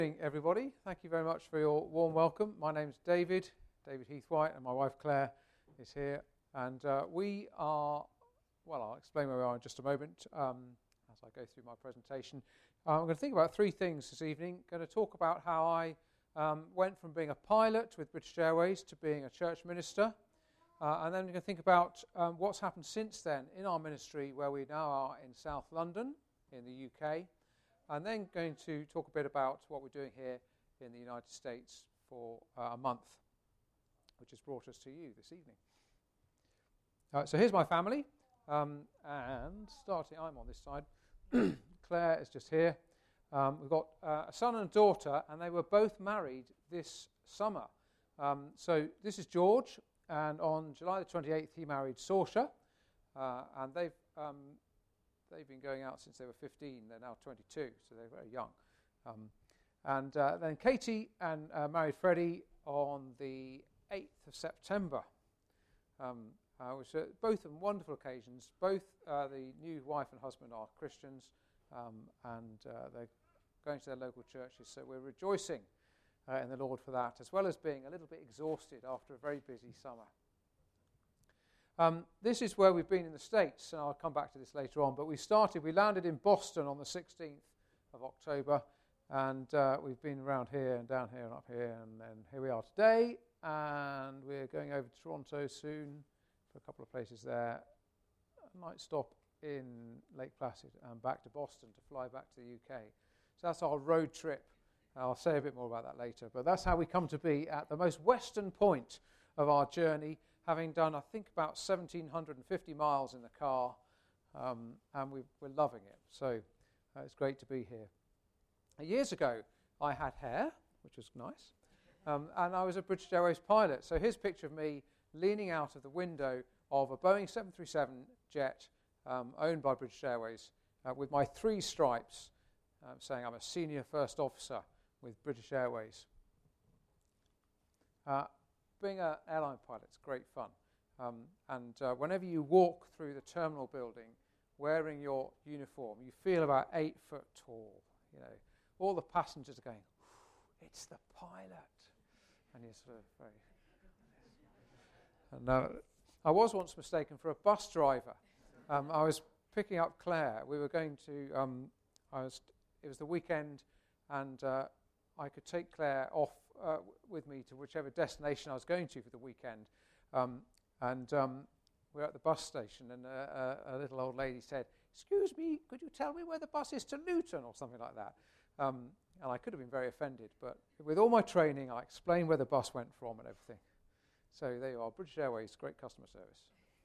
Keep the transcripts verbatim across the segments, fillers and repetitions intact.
Good evening, everybody. Thank you very much for your warm welcome. My name's David, David Heathwhite, and my wife Claire is here. And uh, we are, well, I'll explain where we are in just a moment um, as I go through my presentation. Uh, I'm going to think about three things this evening. I'm going to talk about how I um, went from being a pilot with British Airways to being a church minister. Uh, and then we're going to think about um, what's happened since then in our ministry, where we now are in South London in the U K. And then going to talk a bit about what we're doing here in the United States for uh, a month, which has brought us to you this evening. Uh, so here's my family, um, and starting, I'm on this side. Claire is just here. Um, we've got uh, a son and a daughter, and they were both married this summer. Um, so this is George, and on July the twenty-eighth he married Saoirse, uh, and they've um, They've been going out since they were fifteen. They're now twenty-two, so they're very young. Um, and uh, then Katie and uh, married Freddie on the eighth of September, um, uh, which are both of them wonderful occasions. Both uh, the new wife and husband are Christians, um, and uh, they're going to their local churches. So we're rejoicing uh, in the Lord for that, as well as being a little bit exhausted after a very busy summer. Um, this is where we've been in the States, and I'll come back to this later on, but we started, we landed in Boston on the sixteenth of October, and uh, we've been around here and down here and up here, and then here we are today, and we're going over to Toronto soon for a couple of places there. I might stop in Lake Placid and back to Boston to fly back to the U K. So that's our road trip. I'll say a bit more about that later, but that's how we come to be at the most western point of our journey, having done, I think, about one thousand seven hundred fifty miles in the car, um, and we've, we're loving it. So uh, it's great to be here. Uh, years ago, I had hair, which was nice, um, and I was a British Airways pilot. So here's a picture of me leaning out of the window of a Boeing seven thirty-seven jet um, owned by British Airways uh, with my three stripes uh, saying I'm a senior first officer with British Airways. Uh, Being an airline pilot is great fun. Um, and uh, whenever you walk through the terminal building wearing your uniform, you feel about eight foot tall. You know, all the passengers are going, "It's the pilot," and you're sort of very. And uh, I was once mistaken for a bus driver. Um, I was picking up Claire. We were going to. Um, I was. It was the weekend, and uh, I could take Claire off Uh, with me to whichever destination I was going to for the weekend. Um, and um, we were at the bus station, and uh, a, a little old lady said, "Excuse me, could you tell me where the bus is to Luton?" or something like that. Um, and I could have been very offended, but with all my training, I explained where the bus went from and everything. So there you are, British Airways, great customer service.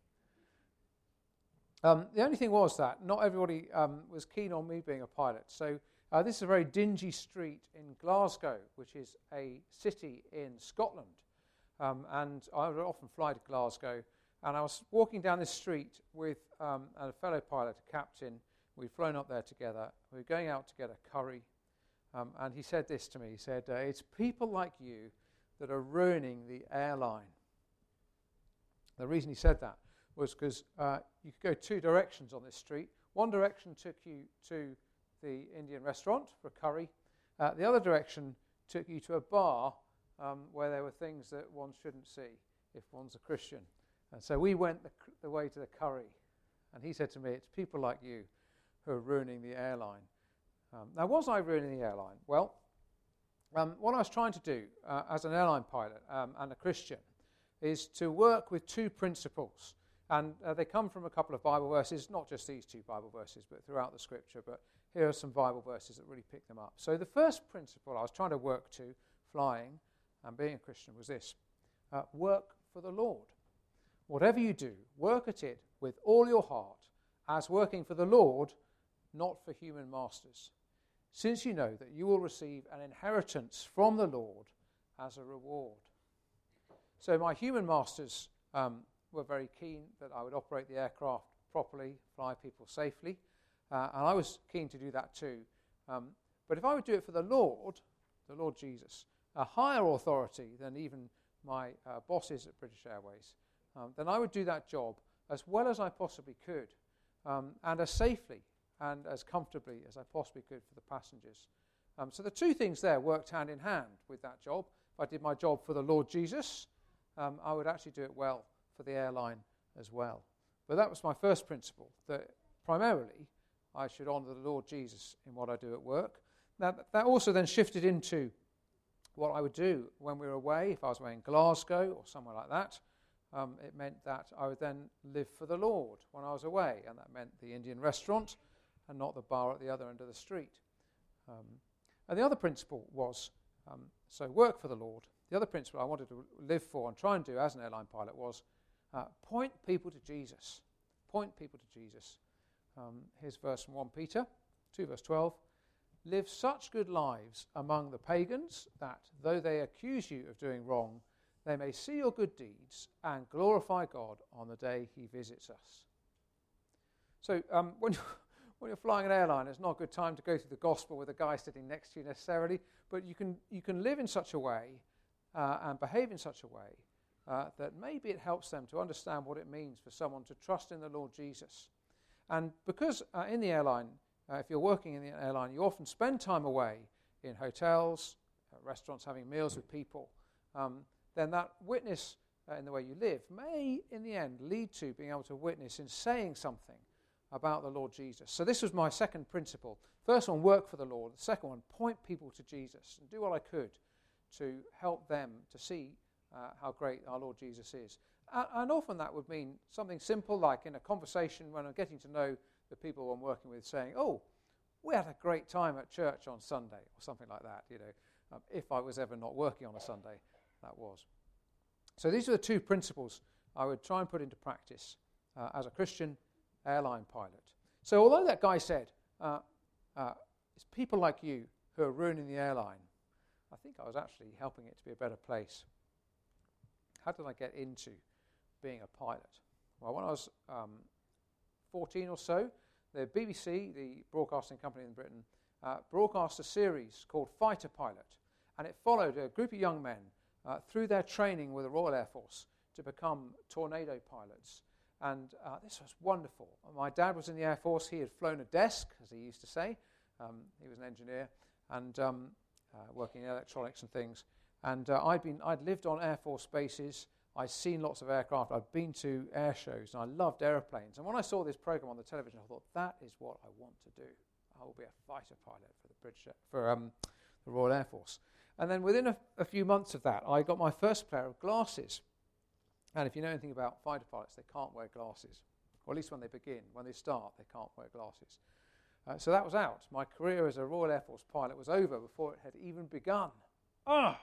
Um, the only thing was that not everybody um, was keen on me being a pilot. So Uh, this is a very dingy street in Glasgow, which is a city in Scotland. Um, and I would often fly to Glasgow. And I was walking down this street with um, a fellow pilot, a captain. We'd flown up there together. We were going out to get a curry. Um, and he said this to me. He said, uh, "It's people like you that are ruining the airline." The reason he said that was because uh, you could go two directions on this street. One direction took you to the Indian restaurant for a curry. Uh, the other direction took you to a bar um, where there were things that one shouldn't see if one's a Christian. And so we went the, the way to the curry. And he said to me, "It's people like you who are ruining the airline." Um, now, was I ruining the airline? Well, um, what I was trying to do uh, as an airline pilot um, and a Christian is to work with two principles. And uh, they come from a couple of Bible verses, not just these two Bible verses, but throughout the Scripture. But here are some Bible verses that really pick them up. So the first principle I was trying to work to, flying and being a Christian, was this. Uh, work for the Lord. Whatever you do, work at it with all your heart, as working for the Lord, not for human masters, since you know that you will receive an inheritance from the Lord as a reward. So my human masters um, were very keen that I would operate the aircraft properly, fly people safely, uh, and I was keen to do that too. Um, but if I would do it for the Lord, the Lord Jesus, a higher authority than even my uh, bosses at British Airways, um, then I would do that job as well as I possibly could, um, and as safely and as comfortably as I possibly could for the passengers. Um, so the two things there worked hand in hand with that job. If I did my job for the Lord Jesus, um, I would actually do it well for the airline as well. But that was my first principle, that primarily I should honour the Lord Jesus in what I do at work. Now, that also then shifted into what I would do when we were away. If I was away in Glasgow or somewhere like that, um, it meant that I would then live for the Lord when I was away, and that meant the Indian restaurant and not the bar at the other end of the street. Um, and the other principle was, um, so work for the Lord. The other principle I wanted to live for and try and do as an airline pilot was uh, point people to Jesus. Point people to Jesus. Um, here's verse from First Peter two, verse twelve. Live such good lives among the pagans that, though they accuse you of doing wrong, they may see your good deeds and glorify God on the day he visits us. So um, when, you're, when you're flying an airline, it's not a good time to go through the gospel with a guy sitting next to you necessarily, but you can, you can live in such a way uh, and behave in such a way uh, that maybe it helps them to understand what it means for someone to trust in the Lord Jesus. And because uh, in the airline, Uh, if you're working in the airline, you often spend time away in hotels, uh, restaurants, having meals with people. Um, then that witness uh, in the way you live may, in the end, lead to being able to witness in saying something about the Lord Jesus. So this was my second principle. First one, work for the Lord. The second one, point people to Jesus and do what I could to help them to see uh, how great our Lord Jesus is. Uh, and often that would mean something simple, like in a conversation when I'm getting to know the people I'm working with, saying, oh, we had a great time at church on Sunday, or something like that, you know. Um, if I was ever not working on a Sunday, that was. So these are the two principles I would try and put into practice uh, as a Christian airline pilot. So although that guy said, uh, uh, it's people like you who are ruining the airline, I think I was actually helping it to be a better place. How did I get into being a pilot? Well, when I was um, fourteen or so, the B B C, the broadcasting company in Britain, uh, broadcast a series called Fighter Pilot, and it followed a group of young men uh, through their training with the Royal Air Force to become Tornado pilots. And uh, this was wonderful. My dad was in the Air Force. He had flown a desk, as he used to say. Um, he was an engineer and um, uh, working in electronics and things. And uh, I'd been, I'd lived on Air Force bases. I'd seen lots of aircraft. I'd been to air shows, and I loved airplanes. And when I saw this program on the television, I thought, that is what I want to do. I will be a fighter pilot for the British, for um, the Royal Air Force. And then within a, a few months of that, I got my first pair of glasses. And if you know anything about fighter pilots, they can't wear glasses. Or at least when they begin. When they start, they can't wear glasses. Uh, so that was out. My career as a Royal Air Force pilot was over before it had even begun. Ah!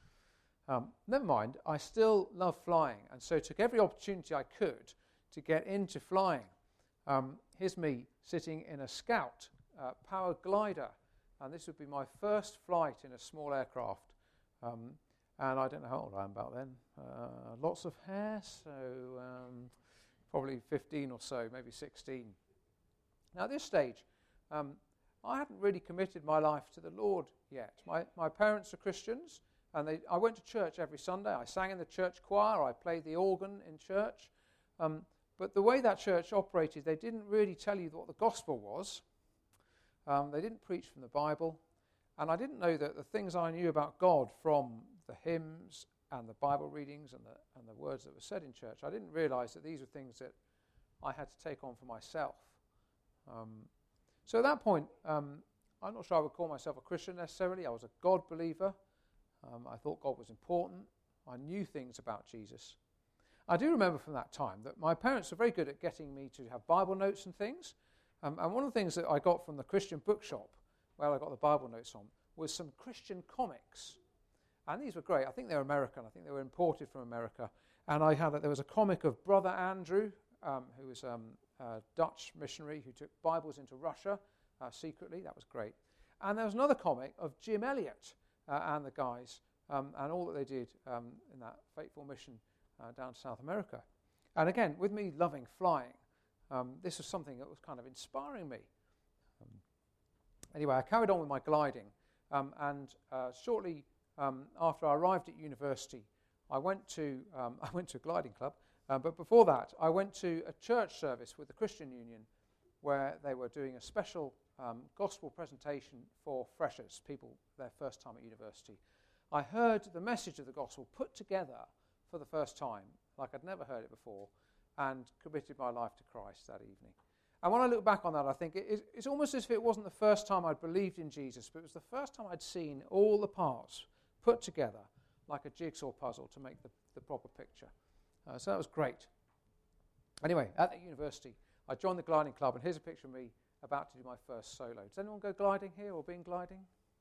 Um, never mind, I still love flying, and so took every opportunity I could to get into flying. Um, here's me sitting in a Scout uh, powered glider, and this would be my first flight in a small aircraft. Um, and I don't know how old I am about then. Uh, lots of hair, so um, probably fifteen or so, maybe sixteen. Now at this stage, um, I hadn't really committed my life to the Lord yet. My, my parents are Christians. And they, I went to church every Sunday. I sang in the church choir. I played the organ in church. Um, but the way that church operated, they didn't really tell you what the gospel was. Um, they didn't preach from the Bible. And I didn't know that the things I knew about God from the hymns and the Bible readings and the, and the words that were said in church, I didn't realize that these were things that I had to take on for myself. Um, so at that point, um, I'm not sure I would call myself a Christian necessarily. I was a God believer. Um, I thought God was important. I knew things about Jesus. I do remember from that time that my parents were very good at getting me to have Bible notes and things. Um, and one of the things that I got from the Christian bookshop, where I got the Bible notes on, was some Christian comics. And these were great. I think they were American. I think they were imported from America. And I had a, there was a comic of Brother Andrew, um, who was um, a Dutch missionary who took Bibles into Russia uh, secretly. That was great. And there was another comic of Jim Elliot, Uh, and the guys, um, and all that they did um, in that fateful mission uh, down to South America. And again, with me loving flying, um, this was something that was kind of inspiring me. Um, anyway, I carried on with my gliding, um, and uh, shortly um, after I arrived at university, I went to um, I went to a gliding club, uh, but before that, I went to a church service with the Christian Union, where they were doing a special um, gospel presentation for freshers, people their first time at university. I heard the message of the gospel put together for the first time, like I'd never heard it before, and committed my life to Christ that evening. And when I look back on that, I think it, it's almost as if it wasn't the first time I'd believed in Jesus, but it was the first time I'd seen all the parts put together like a jigsaw puzzle to make the, the proper picture. Uh, so that was great. Anyway, at the university, I joined the gliding club, and here's a picture of me about to do my first solo. Does anyone go gliding here or been gliding?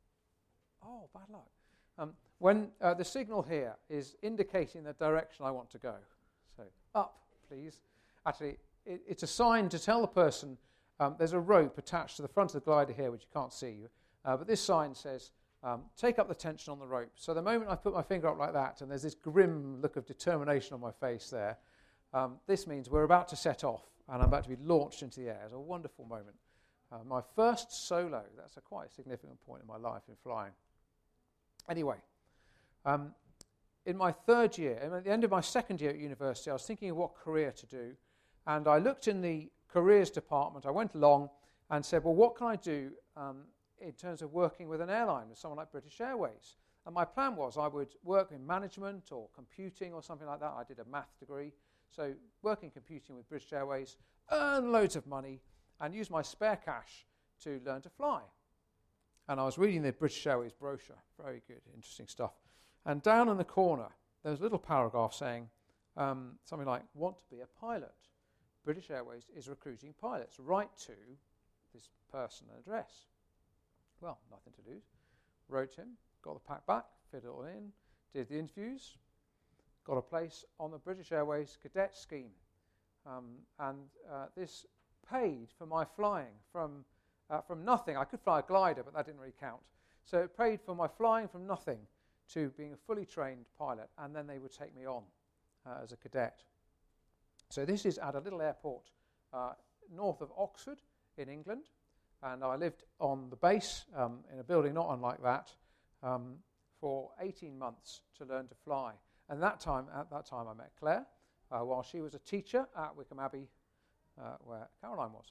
Oh, bad luck. Um, when uh, the signal here is indicating the direction I want to go. So up, please. Actually, it, it's a sign to tell the person um, there's a rope attached to the front of the glider here, which you can't see. Uh, but this sign says, um, take up the tension on the rope. So the moment I put my finger up like that, and there's this grim look of determination on my face there, um, this means we're about to set off, and I'm about to be launched into the air. It's a wonderful moment. Uh, my first solo, that's a quite significant point in my life in flying. Anyway, um, in my third year, and at the end of my second year at university, I was thinking of what career to do, and I looked in the careers department. I went along and said, well, what can I do um, in terms of working with an airline, with someone like British Airways? And my plan was I would work in management or computing or something like that. I did a math degree. So work in computing with British Airways, earn loads of money, and use my spare cash to learn to fly. And I was reading the British Airways brochure. Very good, interesting stuff. And down in the corner, there was a little paragraph saying um, something like, want to be a pilot. British Airways is recruiting pilots. Write to this person and address. Well, nothing to lose. Wrote him, got the pack back, fit it all in, did the interviews, got a place on the British Airways cadet scheme. Um, and uh, this paid for my flying from uh, from nothing. I could fly a glider, but that didn't really count. So it paid for my flying from nothing to being a fully trained pilot, and then they would take me on uh, as a cadet. So this is at a little airport uh, north of Oxford in England, and I lived on the base um, in a building not unlike that um, for eighteen months to learn to fly. And that time, at that time I met Claire uh, while she was a teacher at Wickham Abbey, uh, where Caroline was.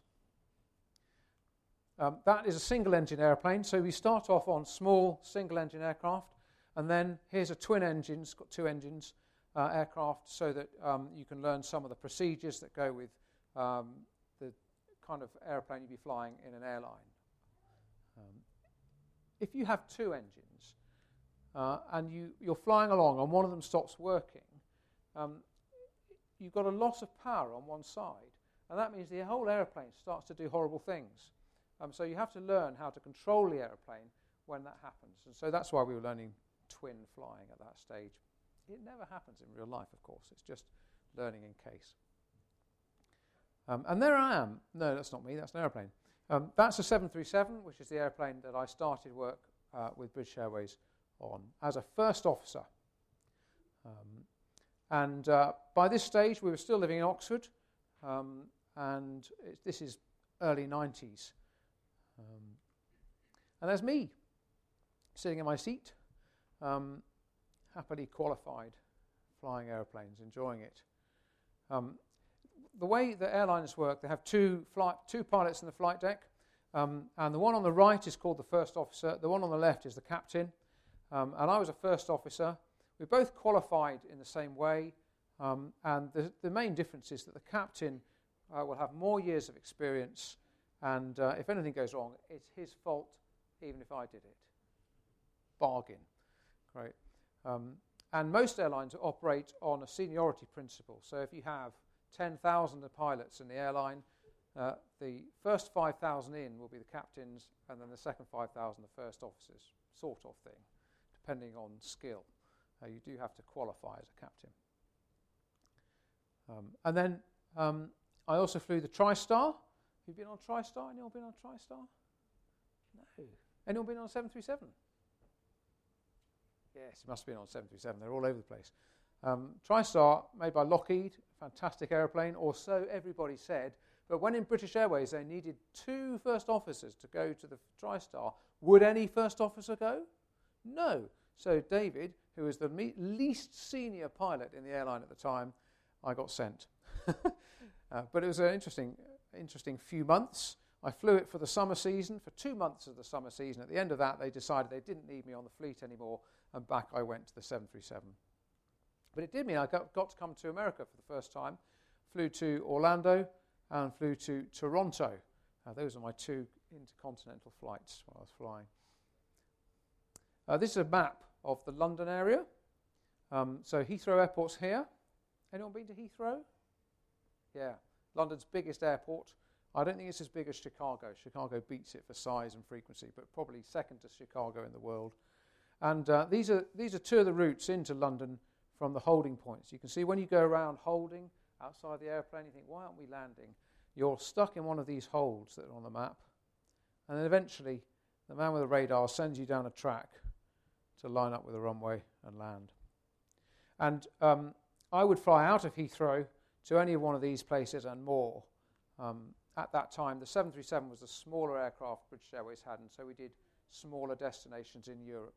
Um, that is a single-engine airplane, so we start off on small single-engine aircraft, and then here's a twin engine, it's got two engines, uh, aircraft, so that um, you can learn some of the procedures that go with um, the kind of airplane you'd be flying in an airline. Um, if you have two engines, uh, and you, you're flying along and one of them stops working, um, you've got a loss of power on one side, and that means the whole airplane starts to do horrible things. Um, so you have to learn how to control the airplane when that happens. And so that's why we were learning twin flying at that stage. It never happens in real life, of course. It's just learning in case. Um, and there I am. No, that's not me. That's an airplane. Um, that's a seven thirty-seven, which is the airplane that I started work uh, with British Airways on as a first officer. Um, and uh, by this stage, we were still living in Oxford. Um, and it, this is early nineties. Um, and there's me, sitting in my seat, um, happily qualified, flying airplanes, enjoying it. Um, the way the airlines work, they have two flight, two pilots in the flight deck, um, and the one on the right is called the first officer, the one on the left is the captain, um, and I was a first officer. We both qualified in the same way, um, and the, the main difference is that the captain uh, will have more years of experience, and uh, if anything goes wrong, it's his fault, even if I did it. Bargain. Great. Um, and most airlines operate on a seniority principle. So if you have ten thousand pilots in the airline, uh, the first five thousand in will be the captains, and then the second five thousand the first officers, sort of thing, depending on skill. Uh, you do have to qualify as a captain. Um, and then um, I also flew the TriStar. Have you been on TriStar? Anyone been on TriStar? No. Anyone been on seven thirty-seven? Yes, it must have been on seven thirty-seven. They're all over the place. Um, TriStar, made by Lockheed, fantastic airplane, or so everybody said. But when in British Airways they needed two first officers to go to the TriStar, would any first officer go? No. So David, who was the me- least senior pilot in the airline at the time, I got sent. uh, but it was an interesting, interesting few months I flew it for the summer season, for two months of the summer season. At the end of that, they decided they didn't need me on the fleet anymore, and back I went to the seven thirty-seven. But it did mean I got, got to come to America for the first time. Flew to Orlando and flew to Toronto. Uh, those are my two intercontinental flights while I was flying. Uh, this is a map of the London area. Um, so Heathrow Airport's here. Anyone been to Heathrow? Yeah, London's biggest airport. I don't think it's as big as Chicago. Chicago beats it for size and frequency, but probably second to Chicago in the world. And uh, these are these are two of the routes into London from the holding points. You can see when you go around holding outside the airplane, you think, why aren't we landing? You're stuck in one of these holds that are on the map. And then eventually, the man with the radar sends you down a track to line up with the runway and land. And um, I would fly out of Heathrow to any one of these places and more. Um, at that time, the seven thirty-seven was a smaller aircraft British Airways had, and so we did smaller destinations in Europe.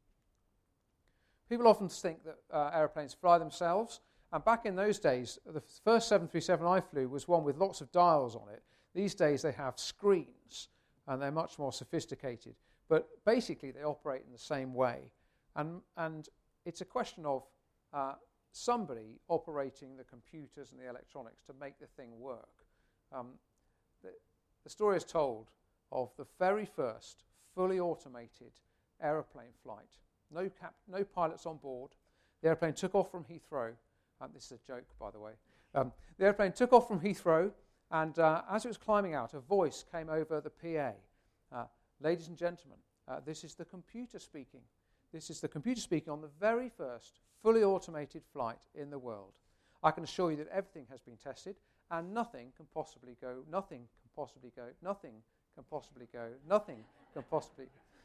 People often think that uh, airplanes fly themselves, and back in those days, the first seven thirty-seven I flew was one with lots of dials on it. These days they have screens, and they're much more sophisticated. But basically they operate in the same way. And, and it's a question of uh, somebody operating the computers and the electronics to make the thing work. Um, the, the story is told of the very first fully automated aeroplane flight. No, cap, no pilots on board. The airplane took off from Heathrow. Um, this is a joke, by the way. Um, the airplane took off from Heathrow, and uh, as it was climbing out, a voice came over the P A. Uh, Ladies and gentlemen, uh, this is the computer speaking. This is the computer speaking on the very first fully automated flight in the world. I can assure you that everything has been tested, and nothing can possibly go, nothing can possibly go, nothing can possibly go, nothing can possibly...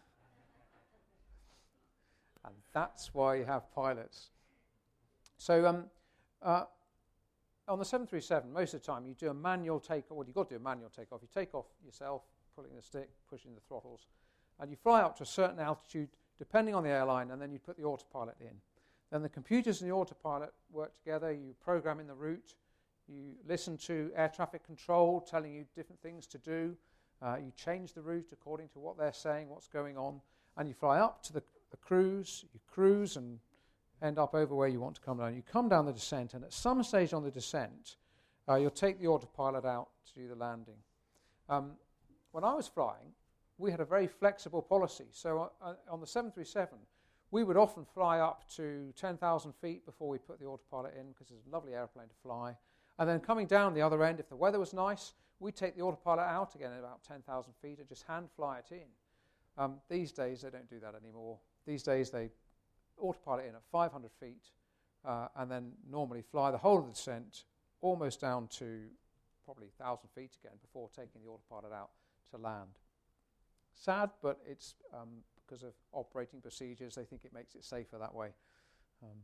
And that's why you have pilots. So um, uh, on the seven thirty-seven, most of the time you do a manual takeoff. Well, you've got to do a manual takeoff. You take off yourself, pulling the stick, pushing the throttles, and you fly up to a certain altitude, depending on the airline, and then you put the autopilot in. Then the computers and the autopilot work together. You program in the route. You listen to air traffic control telling you different things to do. Uh, you change the route according to what they're saying, what's going on, and you fly up to the, the cruise. You cruise and end up over where you want to come down. You come down the descent, and at some stage on the descent, uh, you'll take the autopilot out to do the landing. Um, when I was flying, we had a very flexible policy. So uh, on the seven thirty-seven, we would often fly up to ten thousand feet before we put the autopilot in, because it's a lovely airplane to fly. And then coming down the other end, if the weather was nice, we'd take the autopilot out again at about ten thousand feet and just hand fly it in. Um, these days, they don't do that anymore. These days, they autopilot in at five hundred feet uh, and then normally fly the whole of the descent almost down to probably one thousand feet again before taking the autopilot out to land. Sad, but it's um, because of operating procedures, they think it makes it safer that way. Um,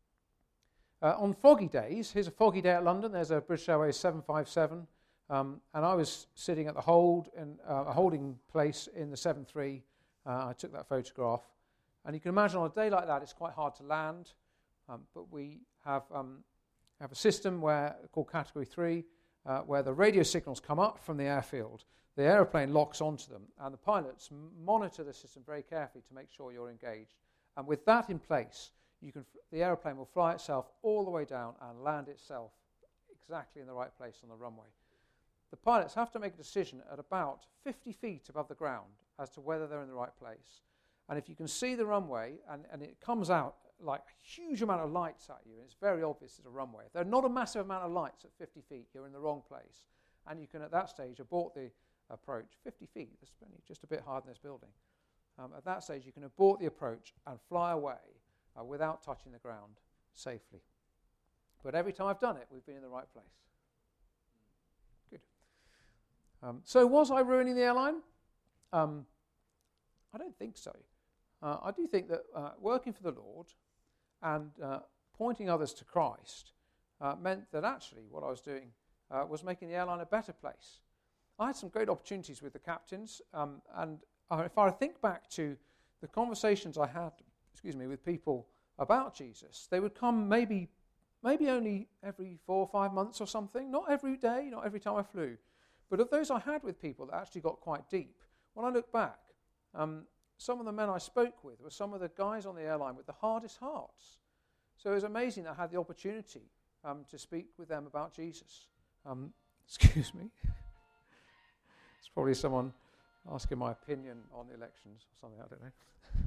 uh, on foggy days, here's a foggy day at London. There's a British Airways seven fifty-seven, um, and I was sitting at the hold in uh, a holding place in the seven three. Uh, I took that photograph, and you can imagine on a day like that, it's quite hard to land. Um, but we have um, have a system where called Category Three, uh, where the radio signals come up from the airfield. The aeroplane locks onto them, and the pilots m- monitor the system very carefully to make sure you're engaged. And with that in place, you can f- the aeroplane will fly itself all the way down and land itself exactly in the right place on the runway. The pilots have to make a decision at about fifty feet above the ground as to whether they're in the right place. And if you can see the runway, and, and it comes out like a huge amount of lights at you, and it's very obvious it's a runway. If there are not a massive amount of lights at fifty feet, you're in the wrong place. And you can, at that stage, abort the approach. fifty feet, that's just a bit higher than this building. Um, at that stage, you can abort the approach and fly away uh, without touching the ground safely. But every time I've done it, we've been in the right place. Good. Um, so was I ruining the airline? Um, I don't think so. Uh, I do think that uh, working for the Lord and uh, pointing others to Christ uh, meant that actually what I was doing uh, was making the airline a better place. I had some great opportunities with the captains, um, and uh, if I think back to the conversations I had, excuse me, with people about Jesus, they would come maybe, maybe only every four or five months or something, not every day, not every time I flew, But of those I had with people that actually got quite deep, when I look back, um, some of the men I spoke with were some of the guys on the airline with the hardest hearts. So it was amazing that I had the opportunity um, to speak with them about Jesus. Um, excuse me. It's probably someone asking my opinion on the elections or something, I don't know.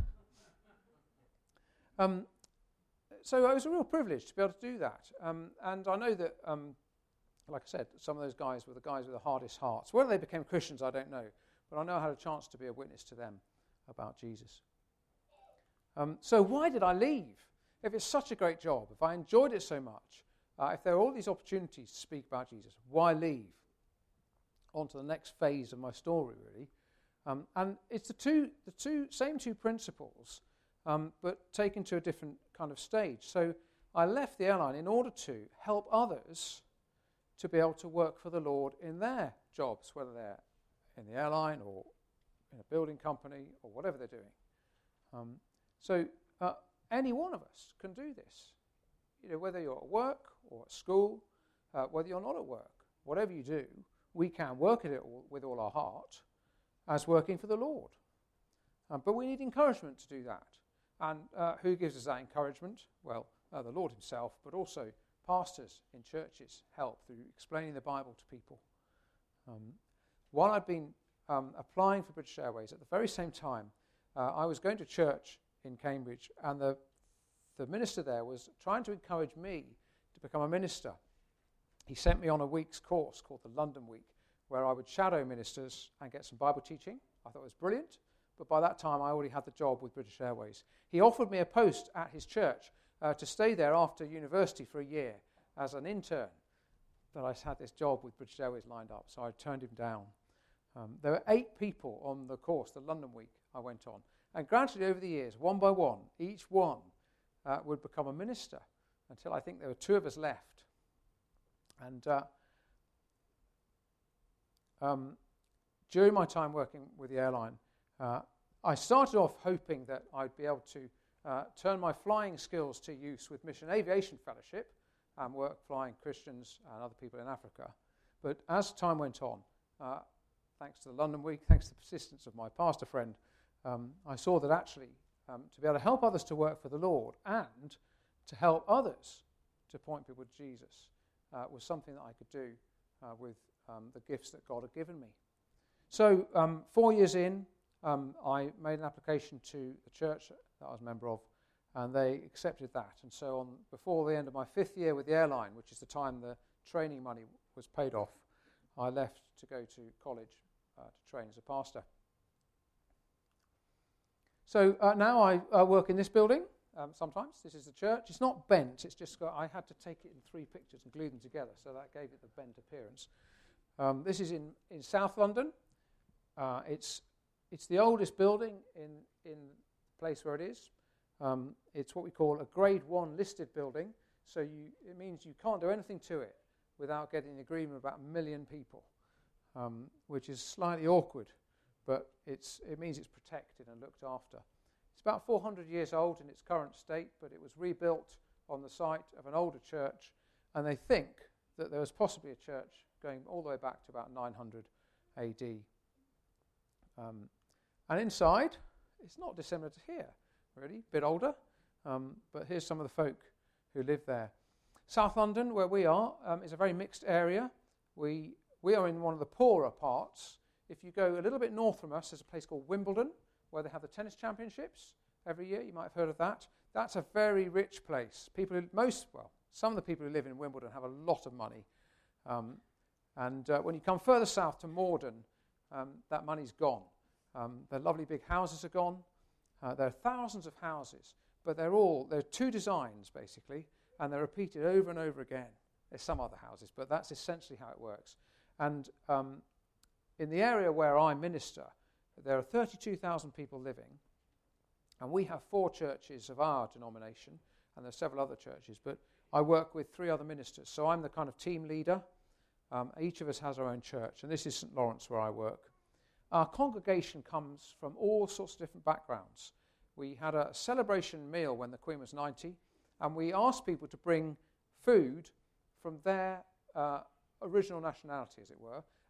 um, so it was a real privilege to be able to do that. Um, and I know that, um, like I said, some of those guys were the guys with the hardest hearts. Whether they became Christians, I don't know. But I know I had a chance to be a witness to them about Jesus. Um, so why did I leave? If it's such a great job, if I enjoyed it so much, uh, if there are all these opportunities to speak about Jesus, why leave? On to the next phase of my story, really. Um, and it's the two, the two same two principles, um, but taken to a different kind of stage. So I left the airline in order to help others to be able to work for the Lord in their jobs, whether they're in the airline or in a building company or whatever they're doing. Um, so uh, any one of us can do this. You know, whether you're at work or at school, uh, whether you're not at work, whatever you do, we can work at it all, with all our heart as working for the Lord. Um, but we need encouragement to do that. And uh, who gives us that encouragement? Well, uh, the Lord himself, but also pastors in churches help through explaining the Bible to people. Um, while I'd been um, applying for British Airways, at the very same time, uh, I was going to church in Cambridge, and the, the minister there was trying to encourage me to become a minister. He sent me on a week's course called the London Week, where I would shadow ministers and get some Bible teaching. I thought it was brilliant, but by that time I already had the job with British Airways. He offered me a post at his church uh, to stay there after university for a year as an intern, but I had this job with British Airways lined up, so I turned him down. Um, there were eight people on the course, the London Week, I went on. And gradually over the years, one by one, each one uh, would become a minister, until I think there were two of us left. And uh, um, during my time working with the airline, uh, I started off hoping that I'd be able to uh, turn my flying skills to use with Mission Aviation Fellowship and work flying Christians and other people in Africa. But as time went on, uh, thanks to the London Week, thanks to the persistence of my pastor friend, um, I saw that actually um, to be able to help others to work for the Lord and to help others to point people to Jesus uh, was something that I could do uh, with um, the gifts that God had given me. So um, four years in, um, I made an application to the church that I was a member of, and they accepted that. And so on before the end of my fifth year with the airline, which is the time the training money was paid off, I left to go to college uh, to train as a pastor. So uh, now I uh, work in this building um, sometimes. This is the church. It's not bent. It's just got, I had to take it in three pictures and glue them together, so that gave it the bent appearance. Um, this is in, in South London. Uh, it's it's the oldest building in, in the place where it is. Um, it's what we call a Grade One listed building, so you, it means you can't do anything to it without getting an agreement about a million people, um, which is slightly awkward, but it's it means it's protected and looked after. It's about four hundred years old in its current state, but it was rebuilt on the site of an older church, and they think that there was possibly a church going all the way back to about nine hundred A D. Um, and inside, it's not dissimilar to here, really, a bit older, um, but here's some of the folk who live there. South London, where we are, um, is a very mixed area. We we are in one of the poorer parts. If you go a little bit north from us, there's a place called Wimbledon, where they have the tennis championships every year. You might have heard of that. That's a very rich place. People, who, most, well, some of the people who live in Wimbledon have a lot of money. Um, and uh, when you come further south to Morden, um, that money's gone. Um, the lovely big houses are gone. Uh, there are thousands of houses, but they're all, there are two designs, basically, and they're repeated over and over again. There's some other houses, but that's essentially how it works. And um, in the area where I minister, there are thirty-two thousand people living, and we have four churches of our denomination, and there's several other churches, but I work with three other ministers, so I'm the kind of team leader. Um, each of us has our own church, and this is Saint Lawrence where I work. Our congregation comes from all sorts of different backgrounds. We had a celebration meal when the Queen was ninety, and we asked people to bring food from their uh, original nationality, as it were,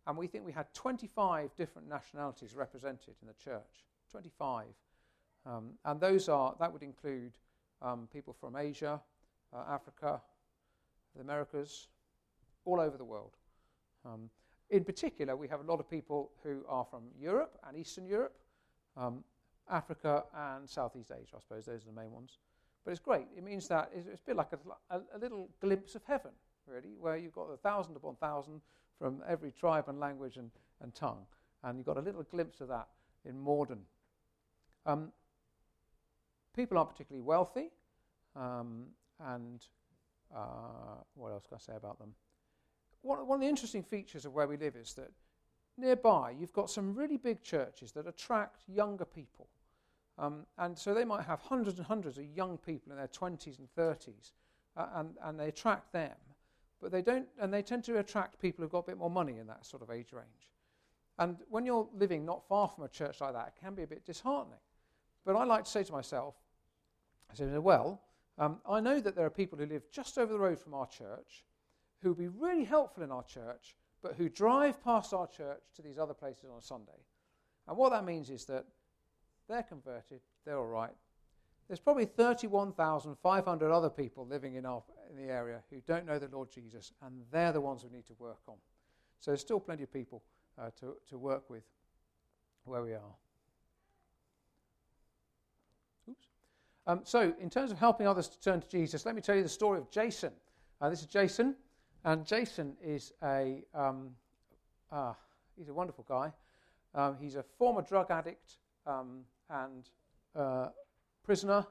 And we think we had twenty-five different nationalities represented in the church. twenty-five. Um, and those are, that would include um, people from Asia, uh, Africa, the Americas, all over the world. Um, in particular, we have a lot of people who are from Europe and Eastern Europe, um, Africa and Southeast Asia, I suppose. Those are the main ones. But it's great. It means that it's, it's a bit like a, a, a little glimpse of heaven, really, where you've got a thousand upon thousand from every tribe and language and, and tongue. And you've got a little glimpse of that in Morden. Um, people aren't particularly wealthy. Um, and uh, what else can I say about them? One, one of the interesting features of where we live is that nearby you've got some really big churches that attract younger people. Um, and so they might have hundreds and hundreds of young people in their twenties and thirties, uh, and, and they attract them. But they don't, and they tend to attract people who've got a bit more money in that sort of age range. And when you're living not far from a church like that, it can be a bit disheartening. But I like to say to myself, I say, well, um, I know that there are people who live just over the road from our church who will be really helpful in our church, but who drive past our church to these other places on a Sunday. And what that means is that they're converted, they're all right. There's probably thirty-one thousand five hundred other people living in, our, in the area who don't know the Lord Jesus, and they're the ones we need to work on. So there's still plenty of people uh, to, to work with where we are. Oops. Um, so in terms of helping others to turn to Jesus, let me tell you the story of Jason. Uh, this is Jason, and Jason is a um, uh, he's a wonderful guy. Um, he's a former drug addict um, and uh, prisoner.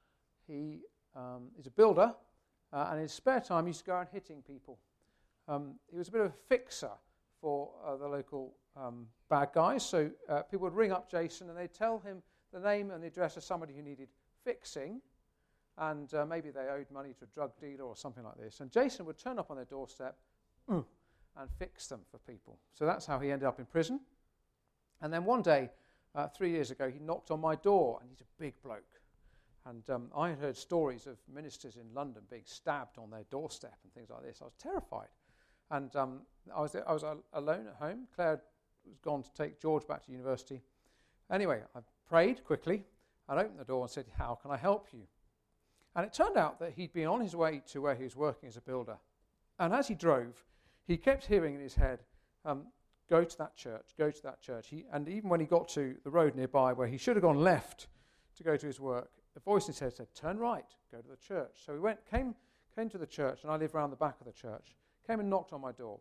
He um, is a builder, uh, and in his spare time he used to go around hitting people. Um, he was a bit of a fixer for uh, the local um, bad guys, so uh, people would ring up Jason and they'd tell him the name and the address of somebody who needed fixing, and uh, maybe they owed money to a drug dealer or something like this, and Jason would turn up on their doorstep mm, and fix them for people. So that's how he ended up in prison. And then one day, uh, three years ago, he knocked on my door, and he's a big bloke. And um, I had heard stories of ministers in London being stabbed on their doorstep and things like this. I was terrified. And um, I was I was uh, alone at home. Claire was gone to take George back to university. Anyway, I prayed quickly and opened the door and said, "How can I help you?" And it turned out that he'd been on his way to where he was working as a builder. And as he drove, he kept hearing in his head, um, go to that church, go to that church. He, and even when he got to the road nearby where he should have gone left to go to his work, the voice in his head said, turn right, go to the church. So he went, came, came to the church, and I live around the back of the church, came and knocked on my door.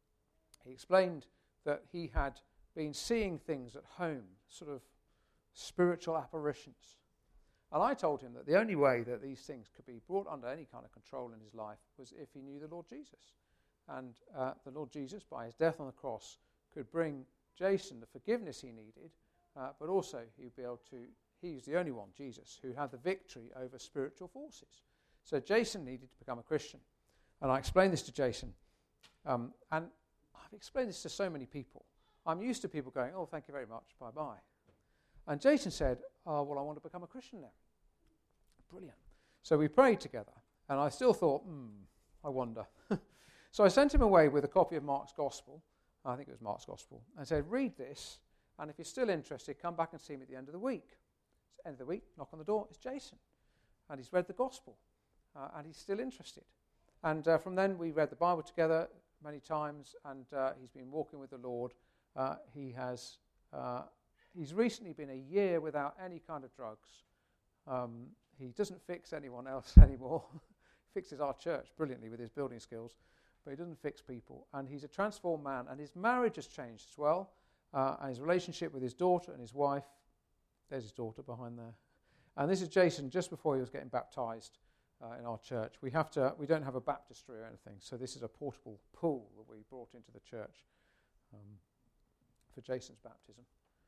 He explained that he had been seeing things at home, sort of spiritual apparitions. And I told him that the only way that these things could be brought under any kind of control in his life was if he knew the Lord Jesus. And uh, the Lord Jesus, by his death on the cross, could bring Jason the forgiveness he needed, uh, but also he would be able to, he's the only one, Jesus, who had the victory over spiritual forces. So Jason needed to become a Christian. And I explained this to Jason. Um, and I've explained this to so many people. I'm used to people going, oh, thank you very much, bye-bye. And Jason said, oh, well, I want to become a Christian now. Brilliant. So we prayed together, and I still thought, hmm, I wonder. So I sent him away with a copy of Mark's Gospel. I think it was Mark's Gospel. And said, read this, and if you're still interested, come back and see me at the end of the week. It's the end of the week, knock on the door, it's Jason. And he's read the Gospel, uh, and he's still interested. And uh, from then we read the Bible together many times, and uh, he's been walking with the Lord. Uh, he has... Uh, He's recently been a year without any kind of drugs. Um, he doesn't fix anyone else anymore. He fixes our church brilliantly with his building skills, but he doesn't fix people. And he's a transformed man, and his marriage has changed as well, uh, and his relationship with his daughter and his wife. There's his daughter behind there. And this is Jason just before he was getting baptized uh, in our church. We have to. We don't have a baptistry or anything, so this is a portable pool that we brought into the church um, for Jason's baptism.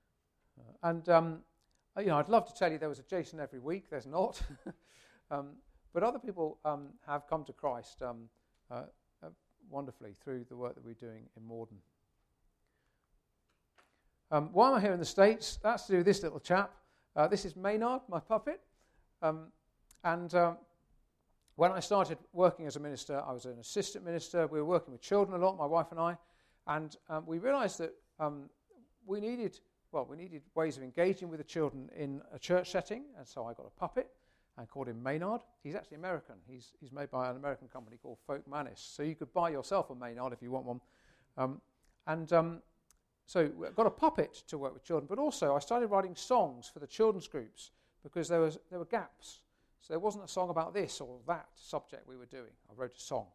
Uh, and, um, you know, I'd love to tell you there was a Jason every week. There's not. um, but other people um, have come to Christ um, uh, uh, wonderfully through the work that we're doing in Morden. Um, why am I here in the States? That's to do with this little chap. Uh, this is Maynard, my puppet. Um, and um, when I started working as a minister, I was an assistant minister. We were working with children a lot, my wife and I. And um, we realised that um, we needed, well, we needed ways of engaging with the children in a church setting, and so I got a puppet and called him Maynard. He's actually American. He's he's made by an American company called Folk Manis. So you could buy yourself a Maynard if you want one. Um, and um, so I got a puppet to work with children, but also I started writing songs for the children's groups because there was there were gaps. So there wasn't a song about this or that subject we were doing. I wrote a song.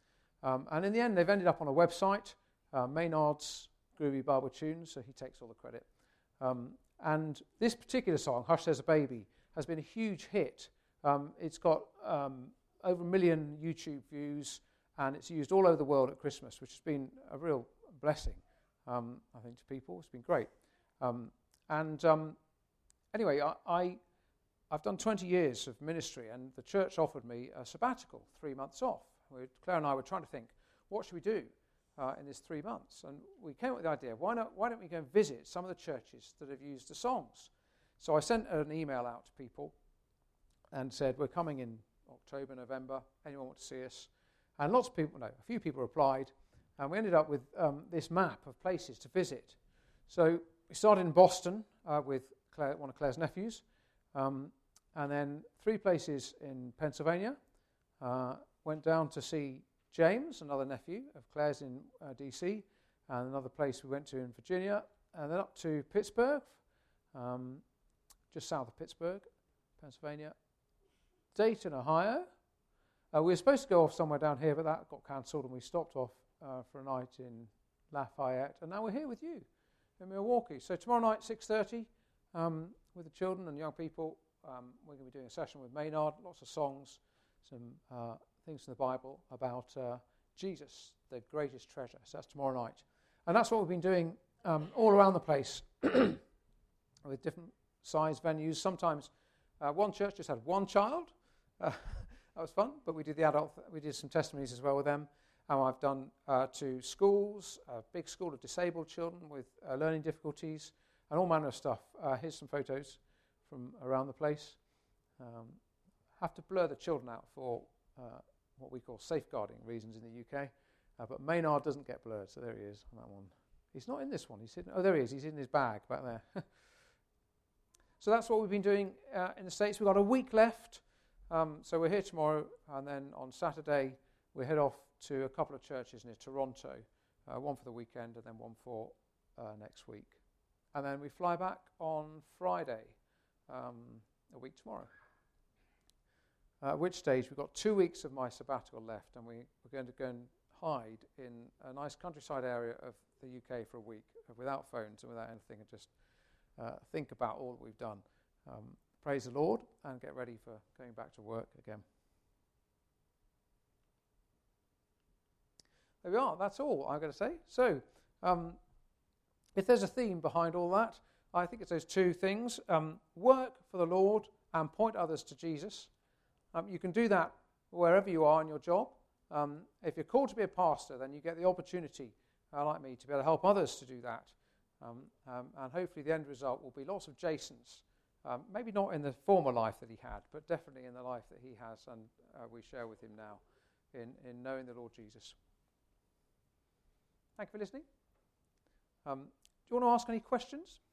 Um, and in the end, they've ended up on a website, uh, Maynard's Groovy Bible Tunes, so he takes all the credit. Um, and this particular song, Hush There's a Baby, has been a huge hit. Um, it's got um, over a million YouTube views, and it's used all over the world at Christmas, which has been a real blessing, um, I think, to people. It's been great. Um, and um, anyway, I, I, I've done twenty years of ministry, and the church offered me a sabbatical, three months off. We, Claire and I were trying to think, what should we do uh, in this three months? And we came up with the idea, why, not, why don't we go and visit some of the churches that have used the songs? So I sent an email out to people and said, we're coming in October, November, anyone want to see us? And lots of people, no, a few people replied, and we ended up with um, this map of places to visit. So we started in Boston uh, with Claire, one of Claire's nephews, um, and then three places in Pennsylvania, uh, went down to see James, another nephew of Claire's in uh, D C, and another place we went to in Virginia, and then up to Pittsburgh, um, just south of Pittsburgh, Pennsylvania, Dayton, Ohio. Uh, we were supposed to go off somewhere down here, but that got cancelled, and we stopped off uh, for a night in Lafayette, and now we're here with you in Milwaukee. So tomorrow night, six thirty, um, with the children and young people, um, we're going to be doing a session with Maynard, lots of songs, some uh, things from the Bible about uh, Jesus, the greatest treasure. So that's tomorrow night. And that's what we've been doing um, all around the place with different size venues. Sometimes uh, one church just had one child. Uh, that was fun, but we did the adult, th- we did some testimonies as well with them. And I've done uh, to schools, a big school of disabled children with uh, learning difficulties, and all manner of stuff. Uh, here's some photos from around the place. Um, have to blur the children out for uh, what we call safeguarding reasons in the U K. Uh, but Maynard doesn't get blurred, so there he is on that one. He's not in this one. He's hidden. Oh, there he is. He's in his bag back there. So that's what we've been doing uh, in the States. We've got a week left. Um, so we're here tomorrow, and then on Saturday we head off to a couple of churches near Toronto, uh, one for the weekend and then one for uh, next week. And then we fly back on Friday, um, a week tomorrow. Uh, at which stage we've got two weeks of my sabbatical left, and we, we're going to go and hide in a nice countryside area of the U K for a week, uh, without phones and without anything, and just uh, think about all that we've done. Um, praise the Lord, and get ready for going back to work again. There we are. That's all I'm going to say. So, um, if there's a theme behind all that, I think it's those two things. Um, work for the Lord and point others to Jesus. Um, you can do that wherever you are in your job. Um, if you're called to be a pastor, then you get the opportunity, uh, like me, to be able to help others to do that. Um, um, and hopefully the end result will be lots of Jasons. Um, maybe not in the former life that he had, but definitely in the life that he has and uh, we share with him now in, in knowing the Lord Jesus. Thank you for listening. Um, do you want to ask any questions?